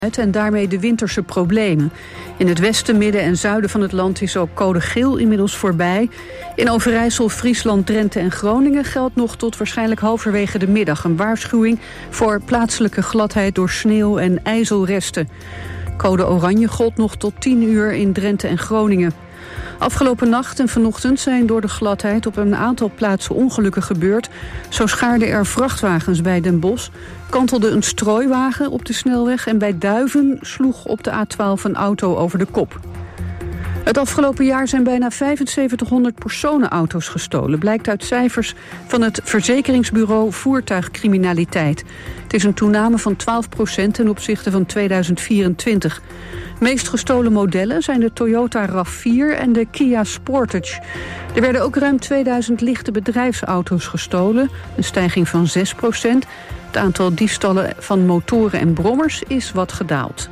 en daarmee de winterse problemen. In het westen, midden en zuiden van het land is ook code geel inmiddels voorbij. In Overijssel, Friesland, Drenthe en Groningen geldt nog tot waarschijnlijk halverwege de middag een waarschuwing voor plaatselijke gladheid door sneeuw en ijzelresten. Code oranje gold nog tot 10 uur in Drenthe en Groningen. Afgelopen nacht en vanochtend zijn door de gladheid op een aantal plaatsen ongelukken gebeurd. Zo schaarden er vrachtwagens bij Den Bosch, kantelde een strooiwagen op de snelweg en bij Duiven sloeg op de A12 een auto over de kop. Het afgelopen jaar zijn bijna 7500 personenauto's gestolen, blijkt uit cijfers van het verzekeringsbureau Voertuigcriminaliteit. Het is een toename van 12% ten opzichte van 2024. Meest gestolen modellen zijn de Toyota RAV4 en de Kia Sportage. Er werden ook ruim 2000 lichte bedrijfsauto's gestolen, een stijging van 6%. Het aantal diefstallen van motoren en brommers is wat gedaald.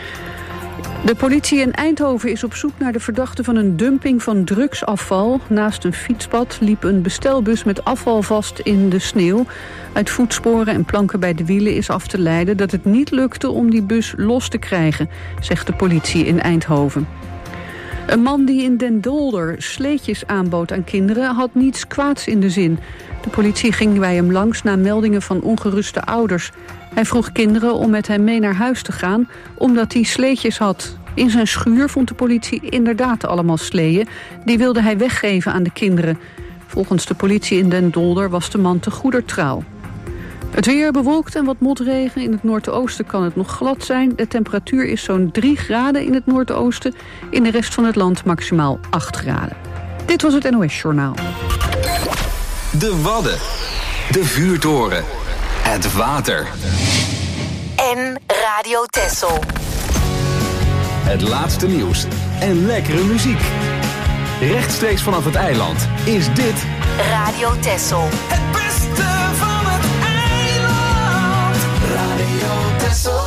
De politie in Eindhoven is op zoek naar de verdachte van een dumping van drugsafval. Naast een fietspad liep een bestelbus met afval vast in de sneeuw. Uit voetsporen en planken bij de wielen is af te leiden dat het niet lukte om die bus los te krijgen, zegt de politie in Eindhoven. Een man die in Den Dolder sleetjes aanbood aan kinderen had niets kwaads in de zin. De politie ging bij hem langs na meldingen van ongeruste ouders. Hij vroeg kinderen om met hem mee naar huis te gaan, omdat hij sleetjes had. In zijn schuur vond de politie inderdaad allemaal sleeën. Die wilde hij weggeven aan de kinderen. Volgens de politie in Den Dolder was de man te goeder trouw. Het weer bewolkt en wat motregen. In het noordoosten kan het nog glad zijn. De temperatuur is zo'n 3 graden in het noordoosten. In de rest van het land maximaal 8 graden. Dit was het NOS Journaal. De Wadden. De vuurtoren. Het water. En Radio Texel. Het laatste nieuws en lekkere muziek. Rechtstreeks vanaf het eiland is dit Radio Texel. Het beste van het eiland. Radio Texel.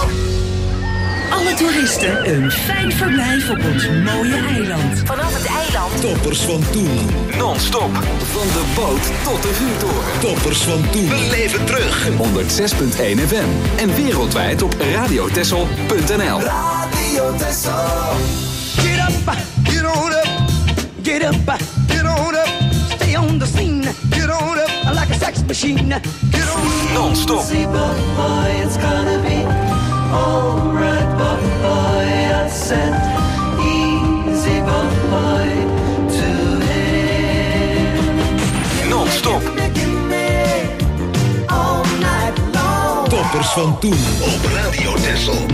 Alle toeristen een fijn verblijf op ons mooie eiland. Vanaf het eiland. Toppers van toen. non-stop. Van de boot tot de vuurtoren. Toppers van toen. We leven terug. 106.1 FM. En wereldwijd op radiotessel.nl. Radio Texel. Get up, get on up, get up, get on up. Stay on the scene, get on up like a sex machine. Get on up. Non-stop. Easy, boy, it's gonna be alright, boy. I said, easy, boy, to him. Non-stop. Gimme, all night long. Toppers van toen op Radio Texel.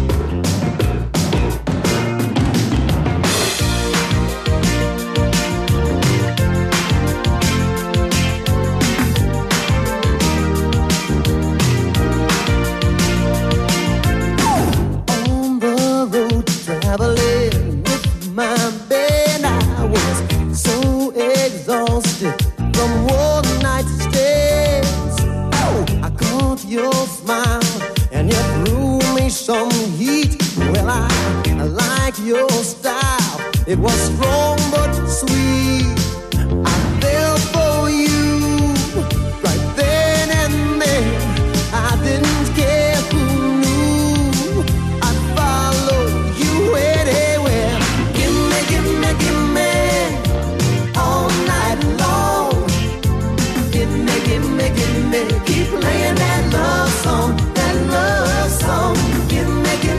Traveling with my band, I was so exhausted from one night's stays. Oh, I caught your smile and you threw me some heat. Well, I like your style. It was strong but sweet. I fell for you right then and there. I didn't care who knew. I followed you anywhere. Gimme, all night long. Gimme, keep playing that love song,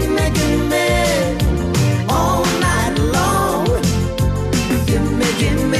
Gimme, all night long. Gimme,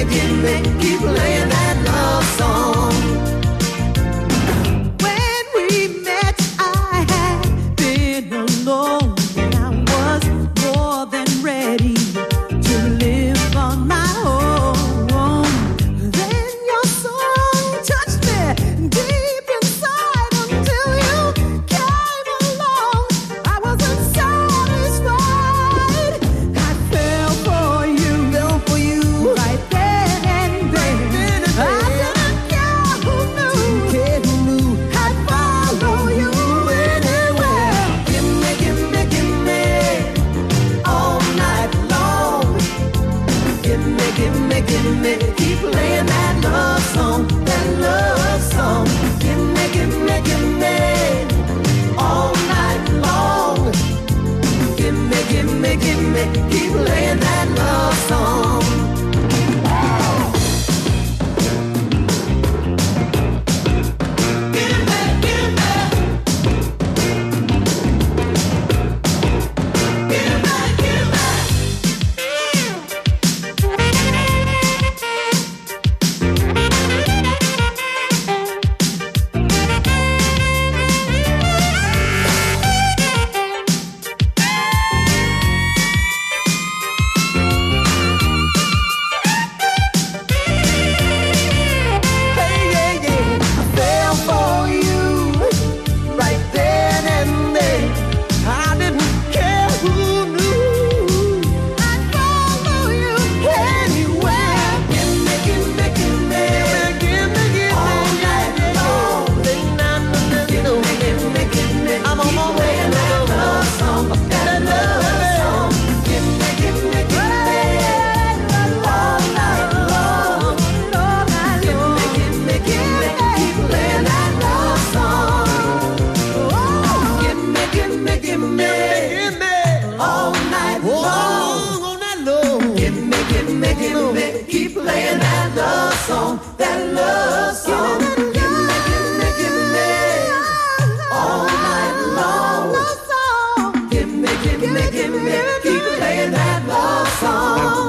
keep playing that love song.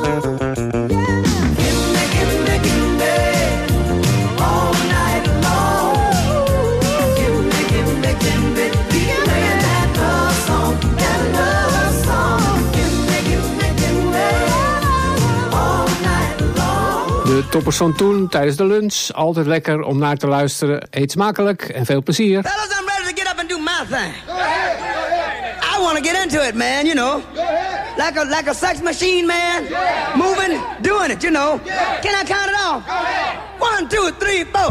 All night long. Give me, keep playing that love song. That love song. Give me, all night long. De toppers van toen tijdens de lunch. Altijd lekker om naar te luisteren. Eet smakelijk en veel plezier. Fellas, I'm ready to get up and do my thing. I want to get into it, man, you know. Like a sex machine, man. Moving, doing it, you know. Can I count it off? 1, 2, 3, 4.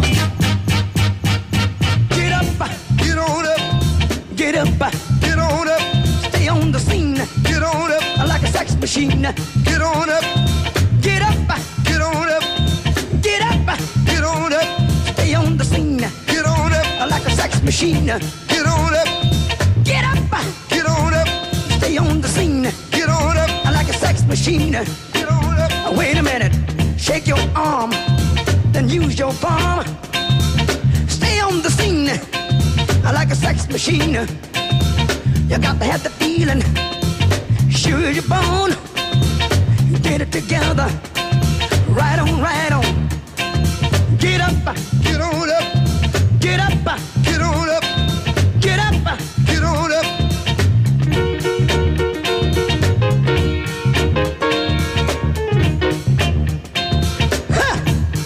Get up, get on up. Get up, get on up. Stay on the scene. Get on up. Like a sex machine. Get on up. Get up, get on up. Get up, get on up. Stay on the scene. Get on up. Like a sex machine. Get on up. Get up, get on up. Stay on the scene. Get on up. Like a sex machine. Get on up. Wait a minute. Shake your arm. Then use your palm. Stay on the scene. Like a sex machine. You got to have the feeling. Sure you're born. Get it together. Right on, right on. Get up, get on up. Get up, get on up. Get up, get on up. Ha!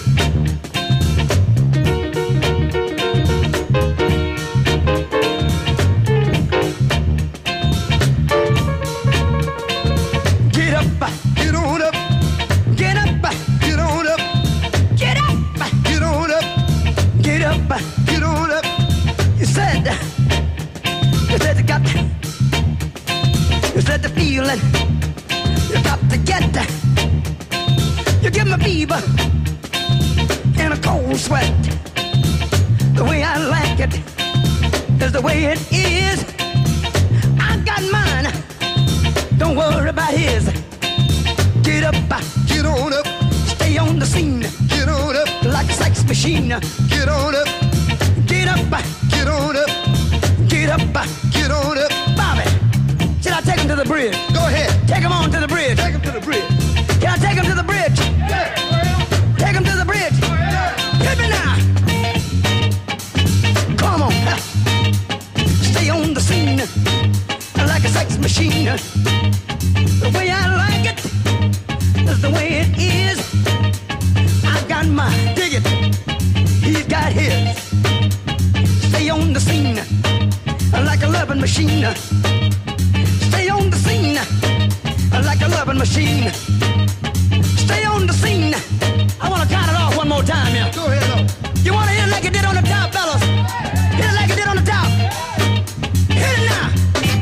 Get up, get on up. Get up, get on up. Get up, get on up. Get up, get on up. You said you said the feeling. You got to get that. You give me fever and a cold sweat. The way I like it is the way it is. I got mine. Don't worry about his. Get up, get on up. Stay on the scene. Get on up. Like a sex machine. Get on up. Get up, get on up. Get up, get on up. Bobby, should I take him to the bridge? Go ahead. Take him on to the bridge. Take him to the bridge. Can I take him to the bridge? Yeah. Take him to the bridge. Yeah. Hit me now. Come on. Stay on the scene. Like a sex machine. The way I like it is the way it is. I got my dig it. He's got his. Stay on the scene like a loving machine. Stay on the scene like a loving machine. Stay on the scene. I want to count it off one more time here. Go ahead, though. You want to hit it like it did on the top, fellas? Hit it like it did on the top. Hit it now.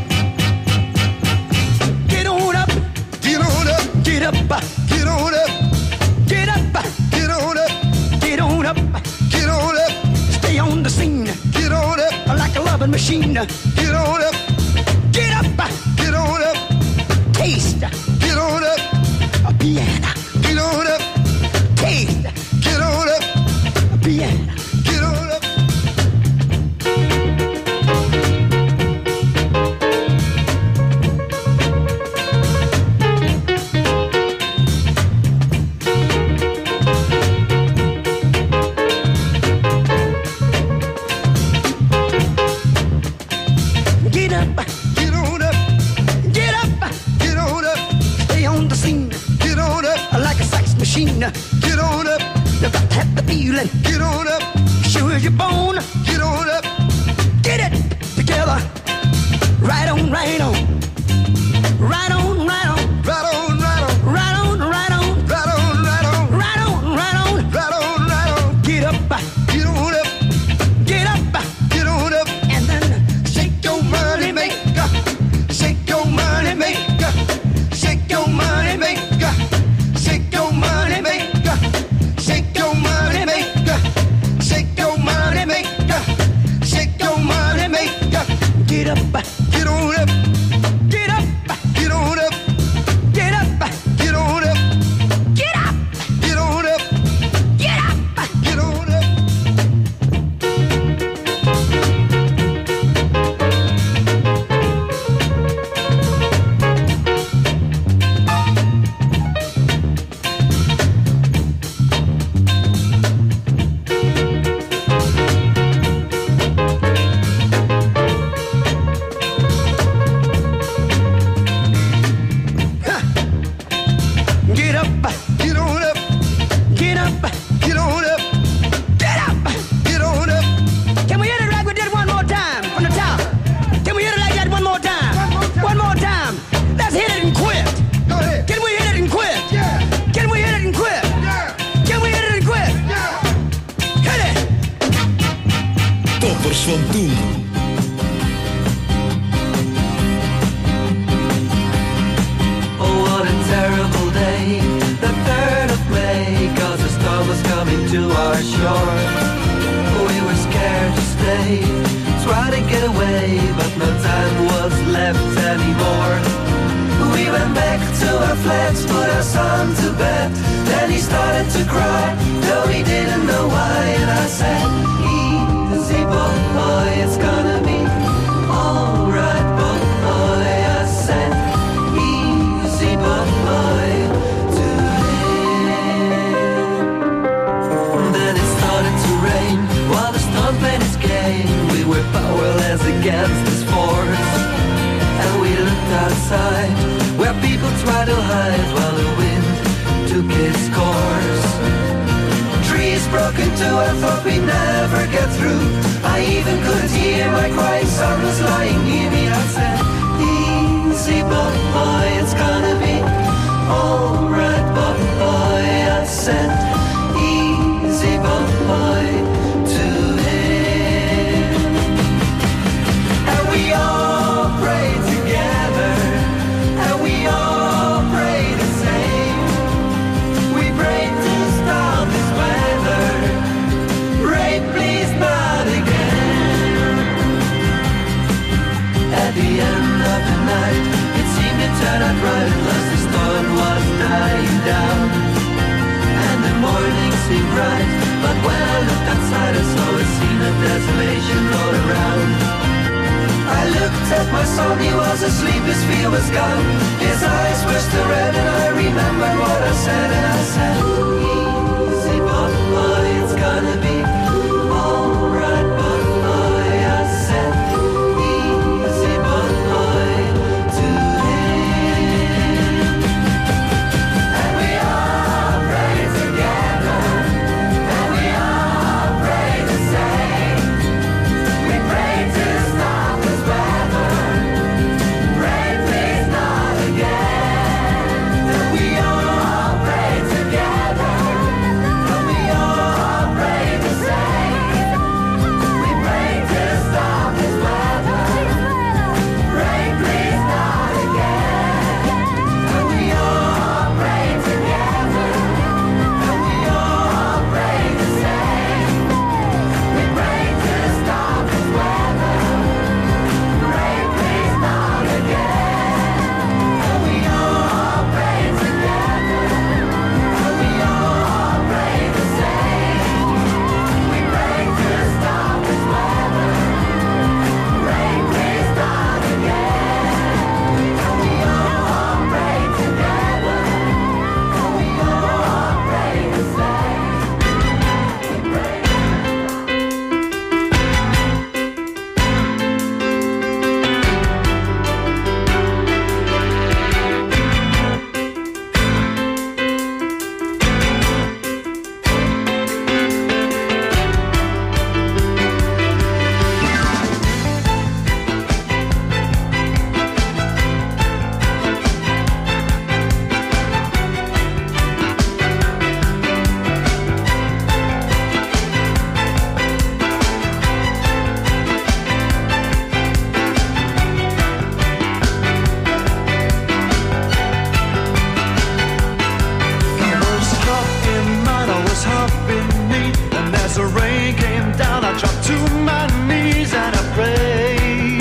Get on up. Get on up. Get up. Get on up. Get up. Get on up. Get on up. Get on up. Stay on the scene. Get on up. Like a loving machine. Get on up. Get up. Get on up. Taste. Get on up. A piano. Get on up. Taste. Get on up. A piano. Get on up. Get up, get on up, get up, get on up. Stay on the scene, get on up. Like a sex machine, get on up. You got to have the feeling, get on up. Sure as you're born, get on up. Get it together, right on, right on. Right on, right on. Right on, right on. Right on, right on. Right on, right on. Right on, right on. Right on, right on. Get up, get on up. Get up, get on up. And then shake your money maker. Shake your money maker. Shake your money maker. Shake your money maker. Shake your money maker. Shake your money maker. anymore. We went back to our flats, put our son to bed. Then he started to cry, though he didn't know why. And I said, easy boy, it's gonna be alright boy. I said, easy boy to him. Then it started to rain while the storm played its game. We were powerless against this force, and we looked outside where people tried to hide while the wind took its course. Trees broke into, I thought we'd never get through. I even could hear my crying son was lying near me. I said, easy boy, it's gonna be alright boy. I said, easy boy to him. And we all prayed together, and we all prayed the same. We prayed to stop this weather. Rain, please not again. At the end of the night, it seemed to turn out right. At last the storm was dying down, and the morning seemed bright. But when I looked outside, I saw a scene of desolation all around. I looked at my son, he was asleep, his fear was gone. His eyes were still red, and I remembered what I said. And I said, easy boy, it's gonna be alright boy. I said, easy boy to him. And we all prayed together, and we all prayed the same. We prayed to stop this weather. Rain, please not again. And we all prayed together, and we all prayed the same. We prayed to stop this weather. Rain, please not again. And we all prayed together, and we all prayed the same. We prayed to stop this weather. Rain, please not again. And we all prayed together, and we all prayed the same. We prayed to stop this weather. Rain, please not again. And we all prayed together, and we all prayed the same. We prayed. I was hopping mine, I was hopping me, and as the rain came down, I dropped to my knees and I prayed.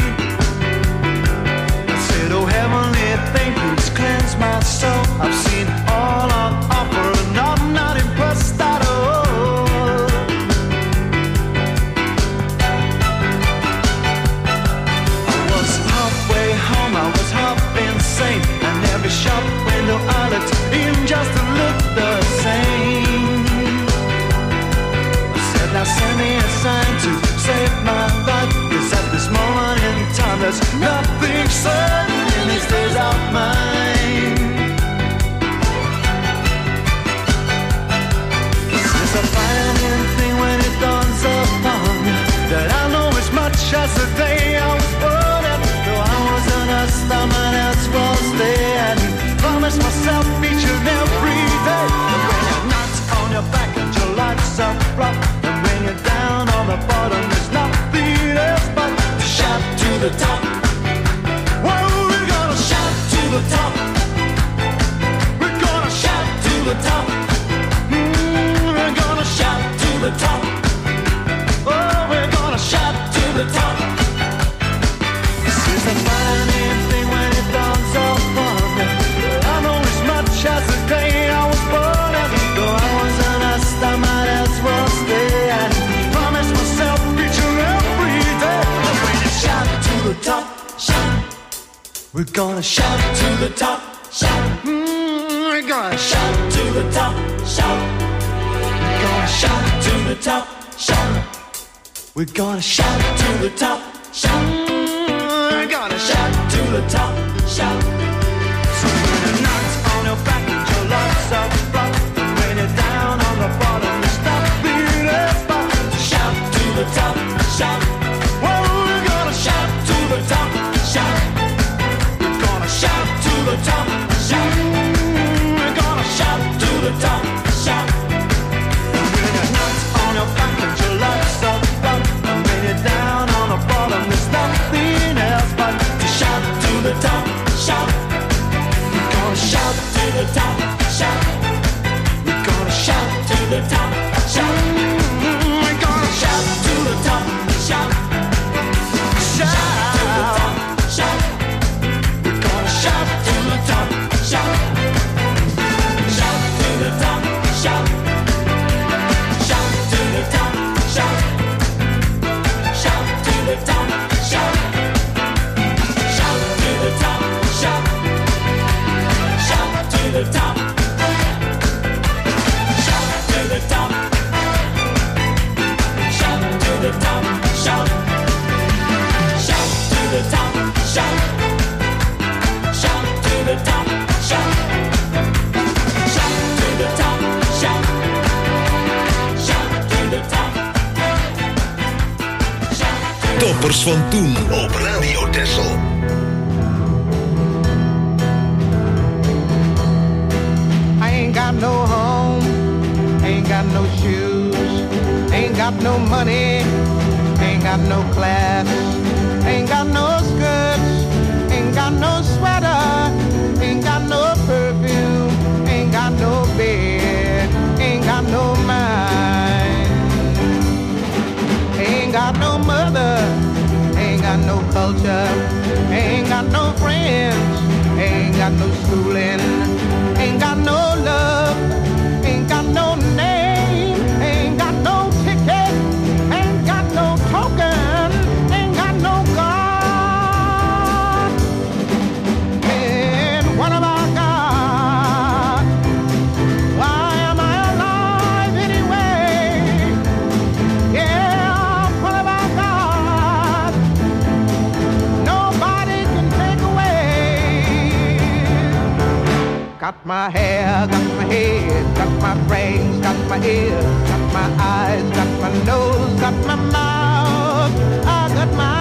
I said, oh heavenly thing, please cleanse my soul. I've seen all on offer, and I'm not impressed at all. I was halfway home, I was half insane, and every shop window I looked in just to look the same. I said, now send me a sign to save my life, 'cause at this moment in time there's nothing certain in these days of mine. Since I find anything when it dawns upon me that I know as much as the day I was born, and though I wasn't a someone else was there, and promised myself each and every day that when you're not on your back and your life's up rough, and when you're down on the bottom there's nothing else but to shout to the top. Whoa, we're gonna shout to the top. We're gonna shout to the top. We're gonna shout to the top. Oh, we're gonna shout to the top. This is the funny thing when We're gonna shout to the top, shout. We're gonna shout to the top, shout. We're gonna shout to the top, shout. We're gonna shout to the top, shout. We're gonna shout to the top, shout. So when the knocks on your back and your love's up front, when you're down on the bottom, you stop being a spot. So shout to the top, shout. Well, we're gonna shout to the top, shout. We're gonna shout to the top, shout. We're gonna shout to the top, shout. When the knocks on your back and your love's up front, when you're down on the bottom, there's nothing else but to shout to the top, shout. We're gonna shout to the top, shout. We're gonna shout to the top, shout. We're gonna shout to the top, shout. Shout to the top, shout. We're gonna shout to the top, shout. Shout to the top, shout. Shout to the top, shout. Shout to the top, shout. Shout to the top, shout. Shout to the top. Shout to the top. Shout to the top, shout. Shout to the top, shout. Shout to the top, shout. Shout to the top, shout. Shout to the top. Toppers van toen op Radio Texel. I ain't got no home, ain't got no shoes, ain't got no money, ain't got no class, ain't got no skirts, ain't got no sweater, ain't got no perfume, ain't got no bed, ain't got no mind, ain't got no mother, ain't got no culture, ain't got no friends, ain't got no schooling, ain't got no love, ain't got no name, ain't got no ticket, ain't got no token, ain't got no God. And what have I got? Why am I alive anyway? Yeah, what have I got? Nobody can take away. Got my hair, got my head, got my brains, got my ears, got my eyes, got my nose, got my mouth, I got my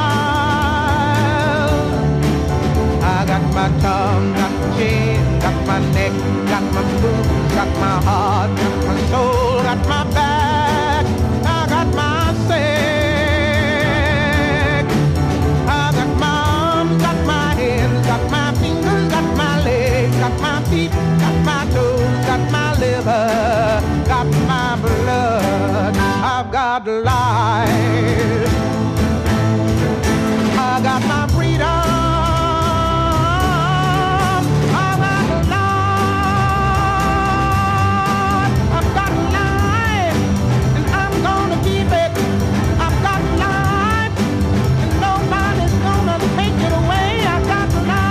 smile. I got my tongue, got my chin, got my neck, got my boobs, got my heart, got my soul, got my back, I got my sex. I got my arms, got my hands, got my fingers, got my legs, got my feet, got my toes, got my liver, got my blood. I've got life. I got my freedom. I've got life. I've got life, and I'm gonna keep it. I've got life, and nobody's gonna take it away. I've got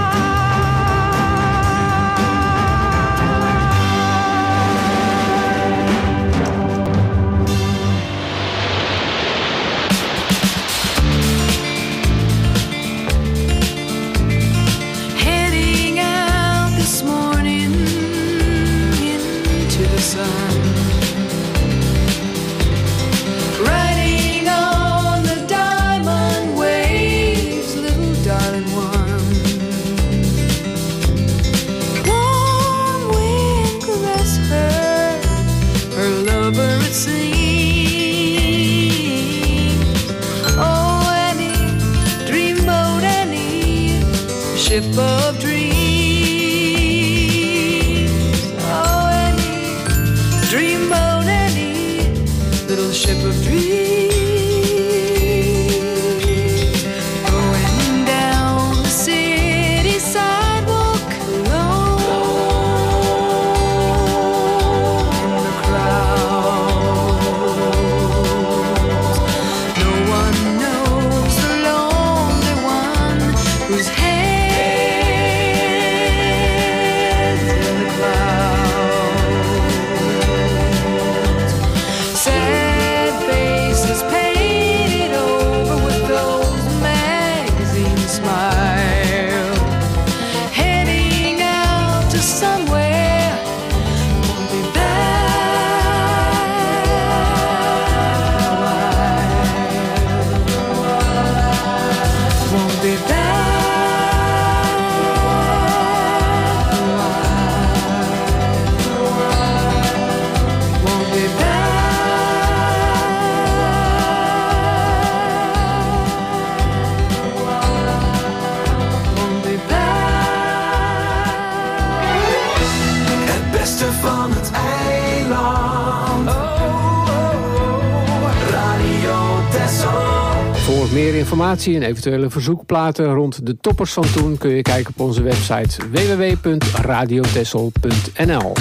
Heading out this morning into the sun, riding on the diamond waves, little darling one. Warm wind caress her, her lover it seems. Oh, Annie, dreamboat Annie, ship of dreams. Oh, Annie, dreamboat Annie, little ship of dreams. Going down the city sidewalk alone in the crowds. No one knows the lonely one whose head informatie en eventuele verzoekplaten rond de toppers van toen kun je kijken op onze website www.radiotessel.nl.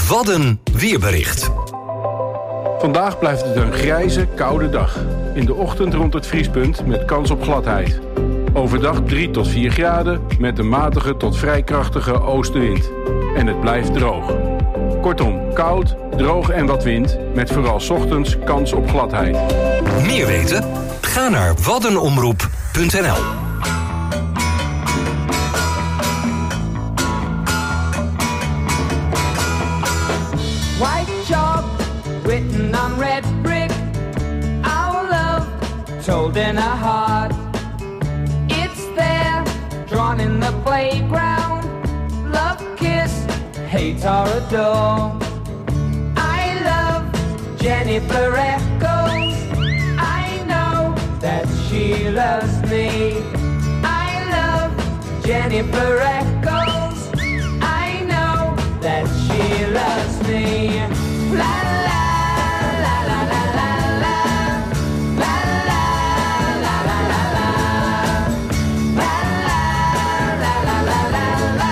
Wadden weerbericht. Vandaag blijft het een grijze, koude dag. In de ochtend rond het vriespunt met kans op gladheid. Overdag 3 tot 4 graden met een matige tot vrij krachtige oostenwind. En het blijft droog. Kortom, koud, droog en wat wind, met vooral 's ochtends kans op gladheid. Meer weten? Ga naar waddenomroep.nl. White chalk written on red brick, our love told in a heart. It's there, drawn in the playground, love, kiss, hate or adore. I love Jennifer Echoes, I know that she loves me. I love Jennifer Echoes, I know that she loves me. La la la la la la la la la la la la la la la la la la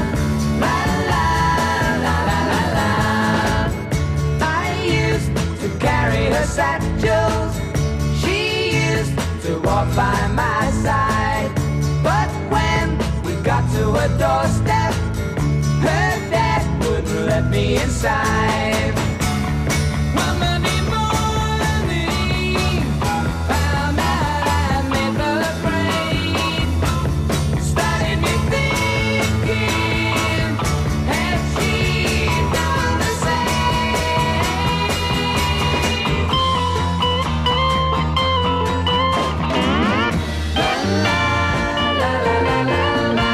la. I used to carry her satchels, she used to walk by my side, but when we got to her doorstep, her dad wouldn't let me inside. One Monday morning, found out I made her afraid. Started me thinking, had she done the same? La la la la la la.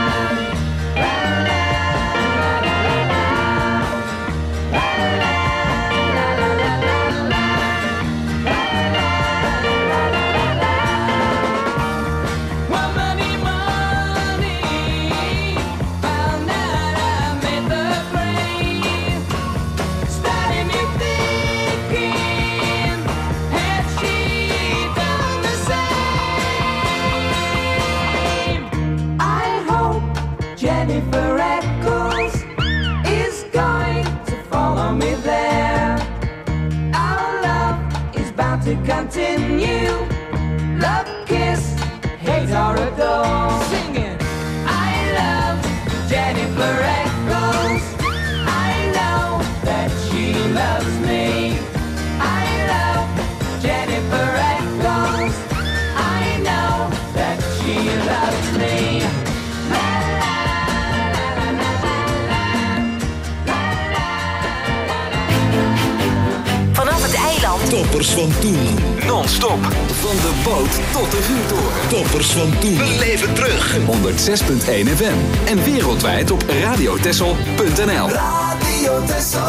Jennifer Echoes is going to follow me there. Our love is bound to continue. Love, kiss, hate or adore. Singing, I love Jennifer Echoes. I know that she loves me. I love Jennifer Echoes. I know that she loves me. Vanaf het eiland. Toppers van toen. Non-stop. Van de boot tot de vuurtoren. Toppers van toen. Beleef het terug. 106.1 FM. En wereldwijd op radiotessel.nl. Radio Tessel.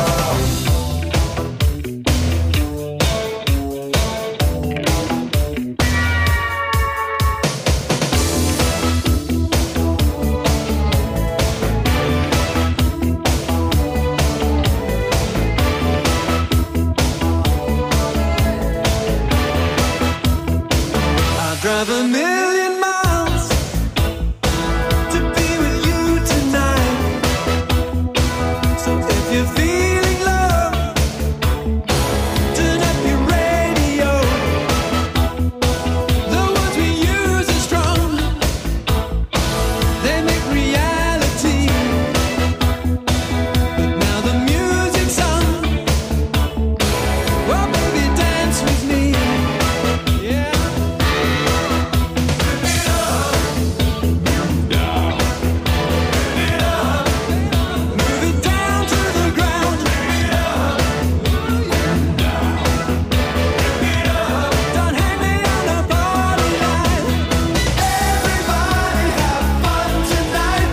Drive a million miles to be with you tonight. So if you're feeling love, turn up your radio. The words we use are strong, they make reality. But now the music's on, well baby dance with me. Yeah. Everybody have fun tonight.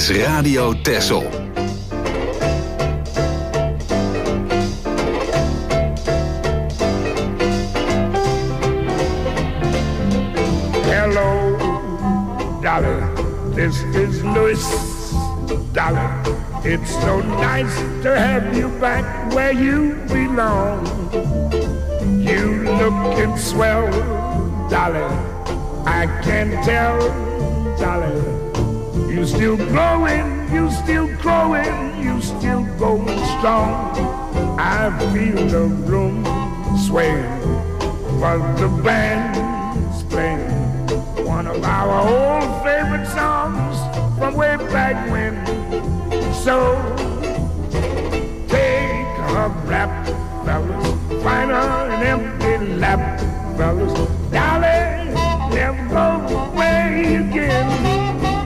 is Radio Texel. Hello, Dolly, this is Louis. Dolly, it's so nice to have you back where you belong. You looking swell, Dolly, I can tell, Dolly. You still growing, you still growing, you still going strong. I feel the room swaying, but the band's playing one of our old favorite songs from way back when. So take a rap, fellas, find her an empty lap, fellas. Dolly, never go away again.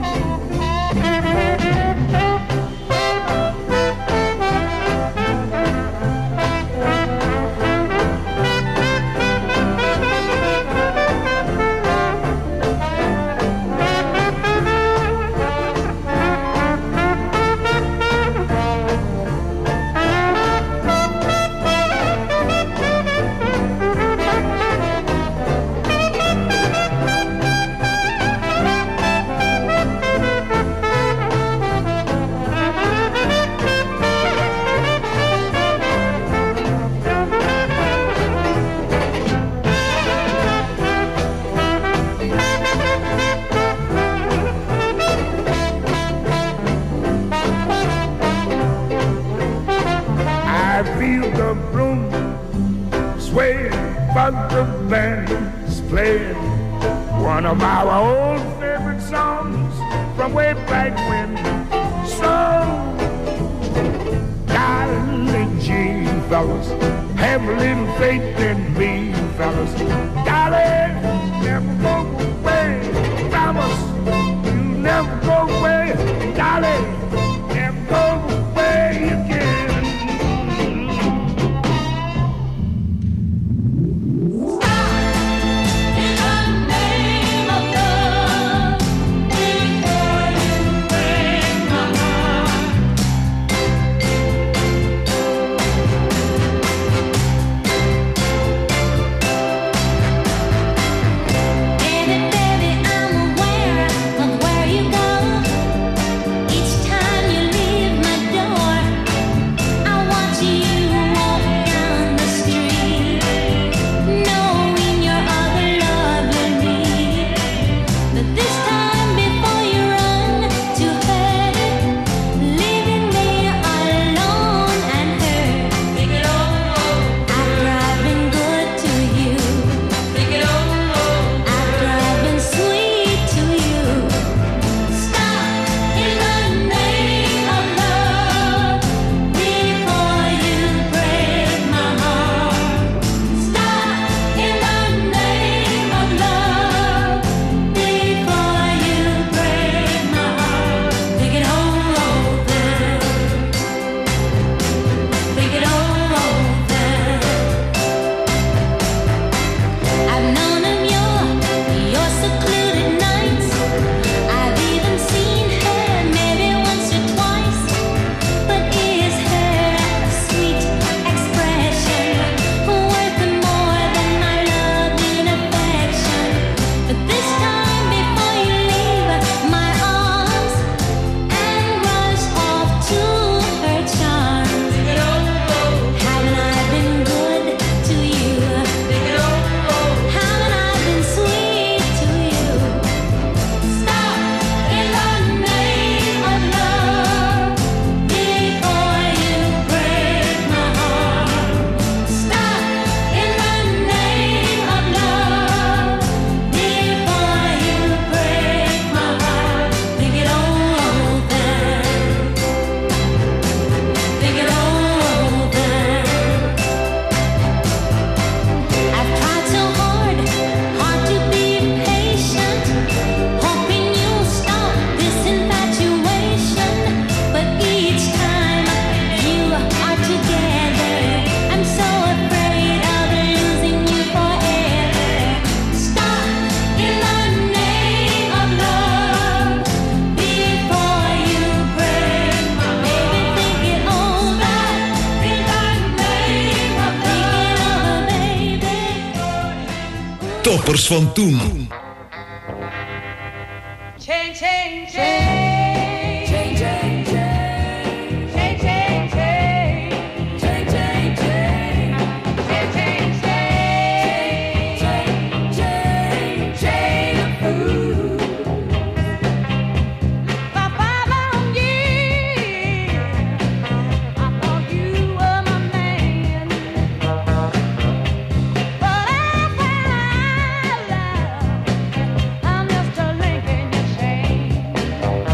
The band's playing one of our old favorite songs from way back when. So, darling G, fellas, have a little faith in me, fellas. Darling, never go away, promise you never go away. Darling, never go away again. Baby, I'm aware of where you go. Each time toppers van toen. Change, change, change, change, change, change, change, change, change, change, change, change, change, ooh. For 5 long years, I thought you were my man, but I found out I'm just a link in your chain.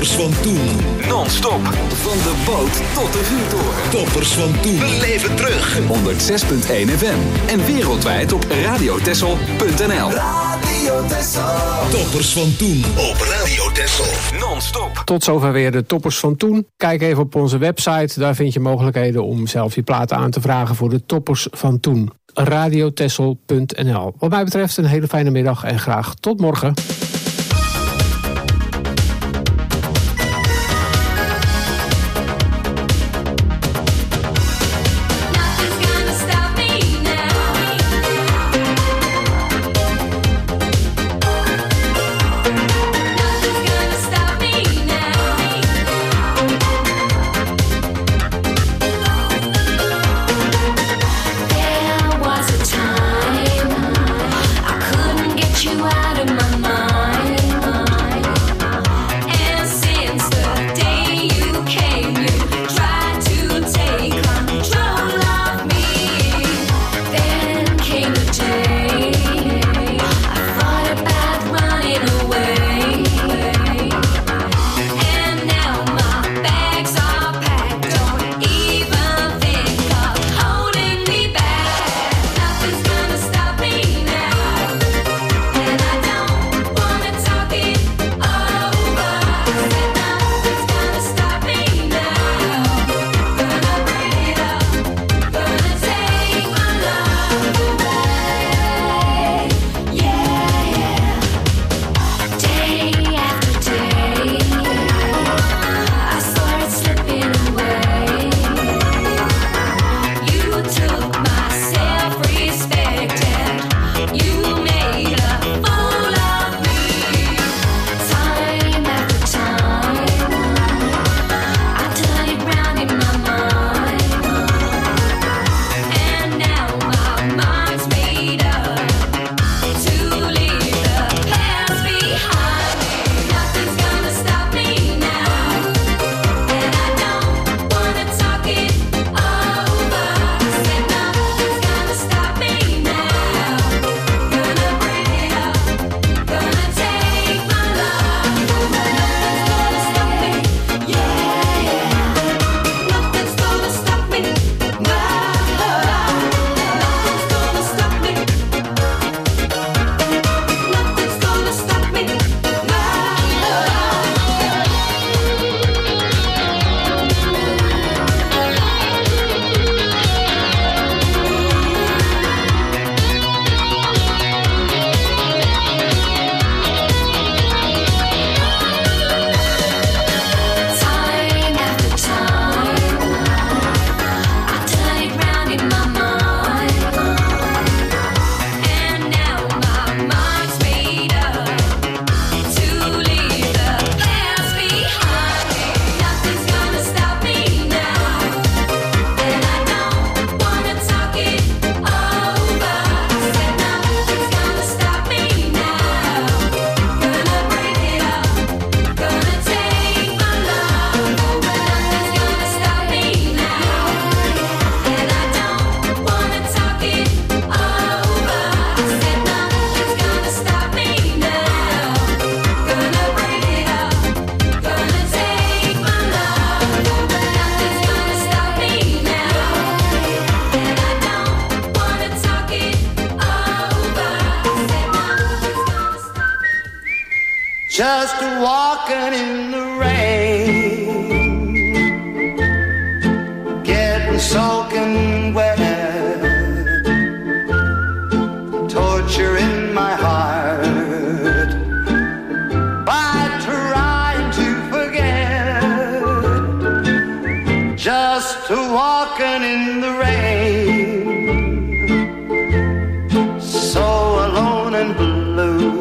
Toppers van toen. Non-stop. Van de boot tot de vuurtoren. Toppers van toen. We leven terug. 106.1 FM. En wereldwijd op radiotessel.nl. Radio Tessel. Toppers van toen op Radio Tessel. Non-stop. Tot zover weer de toppers van toen. Kijk even op onze website. Daar vind je mogelijkheden om zelf je platen aan te vragen voor de toppers van toen. radiotessel.nl. Wat mij betreft een hele fijne middag en graag tot morgen. Just walking in the rain, getting soaking wet, torture in my heart by trying to forget. Just walking in the rain, so alone and blue.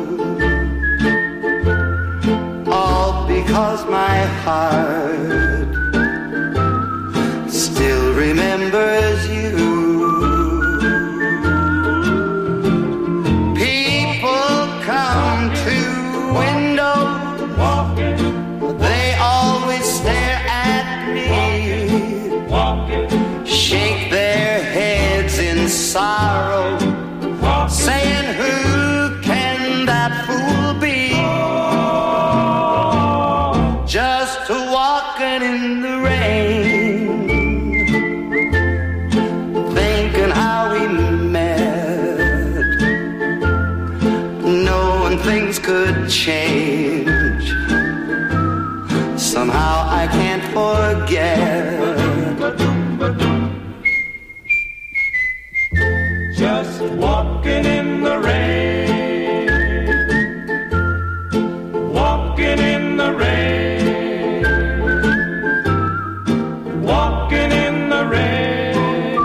Because my heart still remembers you. People come to window, they always stare at me, shake their heads in sorrow, saying who can that fool be? Just walking in the rain, walking in the rain, walking in the rain,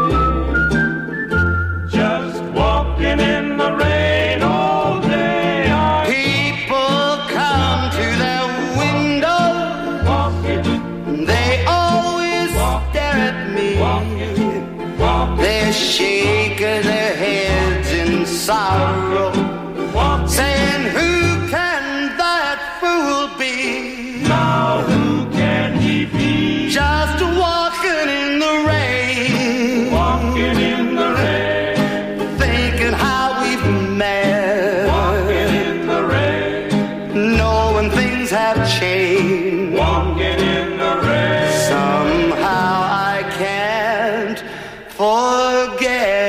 just walking in the rain all day. People come to their window, they always stare at me. They're shaking their heads in sorrow, saying, who can that fool be? Now who can he be? Just walking in the rain, walking in the rain, thinking how we've met, walking in the rain, knowing things have changed, walking in the rain. Somehow I can't forget.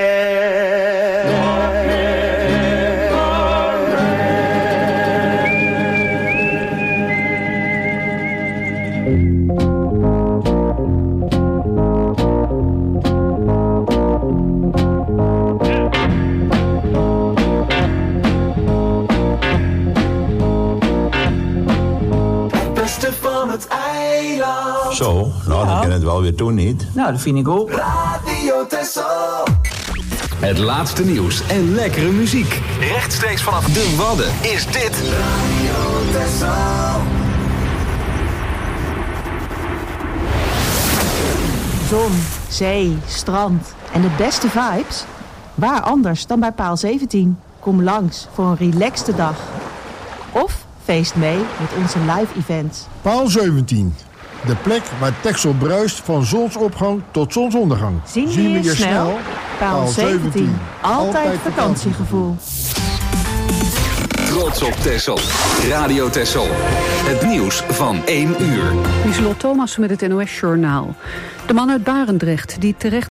Het beste van het eiland. Zo, nou dan kan het wel weer doen niet. Nou, dat vind ik ook. Radio Texel. Het laatste nieuws en lekkere muziek. Rechtstreeks vanaf de Wadden is dit Radio Texel. Zon, zee, strand en de beste vibes? Waar anders dan bij Paal 17? Kom langs voor een relaxte dag. Of feest mee met onze live events. Paal 17. De plek waar Texel bruist van zonsopgang tot zonsondergang. Zien we je snel? Paal 17. Altijd vakantiegevoel. Trots op Texel. Radio Texel. Het nieuws van 1 uur. Lieselot Thomas met het NOS Journaal. De man uit Barendrecht die terecht